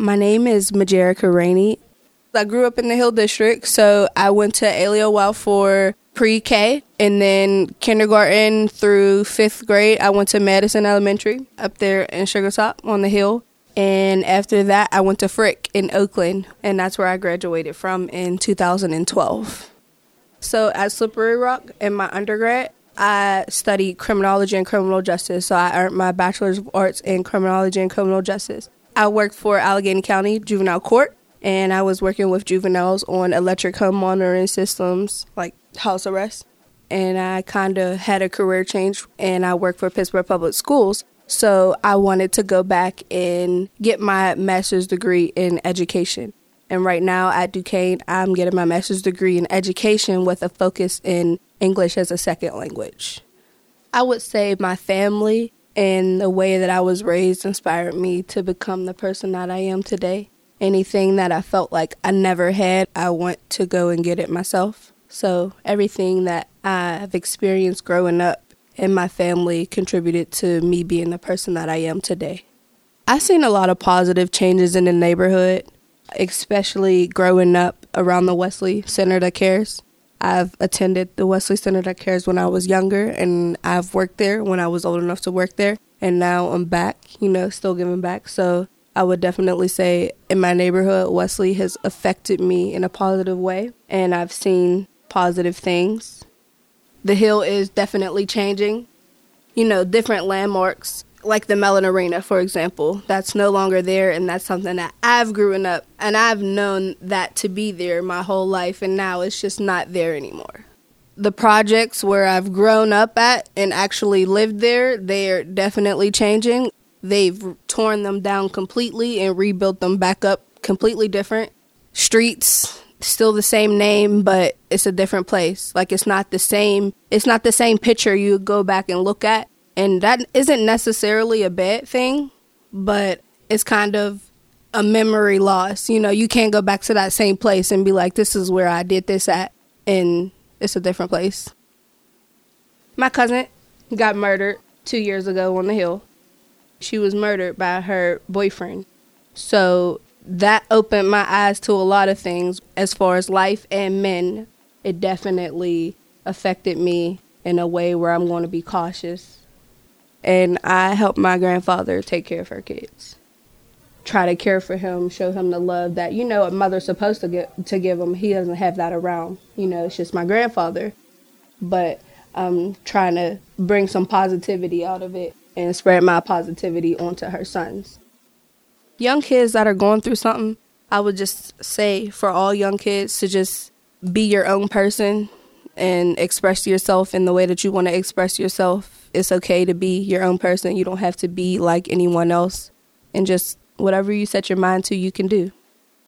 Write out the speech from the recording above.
My name is Majerica Rainey. I grew up in the Hill District, so I went to Aliowell for pre-K, and then kindergarten through 5th grade, I went to Madison Elementary up there in Sugartop on the Hill. And after that, I went to Frick in Oakland, and that's where I graduated from in 2012. So at Slippery Rock in my undergrad, I studied criminology and criminal justice, so I earned my Bachelor's of Arts in criminology and criminal justice. I worked for Allegheny County Juvenile Court, and I was working with juveniles on electric home monitoring systems like house arrest. And I kind of had a career change, and I worked for Pittsburgh Public Schools. So I wanted to go back and get my master's degree in education. And right now at Duquesne, I'm getting my master's degree in education with a focus in English as a second language. I would say my family and the way that I was raised inspired me to become the person that I am today. Anything that I felt like I never had, I want to go and get it myself. So everything that I've experienced growing up in my family contributed to me being the person that I am today. I've seen a lot of positive changes in the neighborhood, especially growing up around the Wesley Center That Cares. I've attended the Wesley Center That Cares when I was younger, and I've worked there when I was old enough to work there. And now I'm back, still giving back. So I would definitely say in my neighborhood, Wesley has affected me in a positive way, and I've seen positive things. The Hill is definitely changing. Different landmarks, like the Mellon Arena, for example, that's no longer there, and that's something that I've grown up, and I've known that to be there my whole life, and now it's just not there anymore. The projects where I've grown up at and actually lived there, they're definitely changing. They've torn them down completely and rebuilt them back up completely different. Streets, still the same name, but it's a different place. Like it's not the same picture you go back and look at. And that isn't necessarily a bad thing, but it's kind of a memory loss. You can't go back to that same place and be like, this is where I did this at, and it's a different place. My cousin got murdered 2 years ago on the Hill. She was murdered by her boyfriend. So that opened my eyes to a lot of things as far as life and men. It definitely affected me in a way where I'm going to be cautious. And I helped my grandfather take care of her kids. Try to care for him, show him the love that, a mother's supposed to give him. He doesn't have that around. It's just my grandfather. But I'm trying to bring some positivity out of it and spread my positivity onto her sons. Young kids that are going through something, I would just say for all young kids to just be your own person and express yourself in the way that you want to express yourself. It's okay to be your own person. You don't have to be like anyone else. And just whatever you set your mind to, you can do.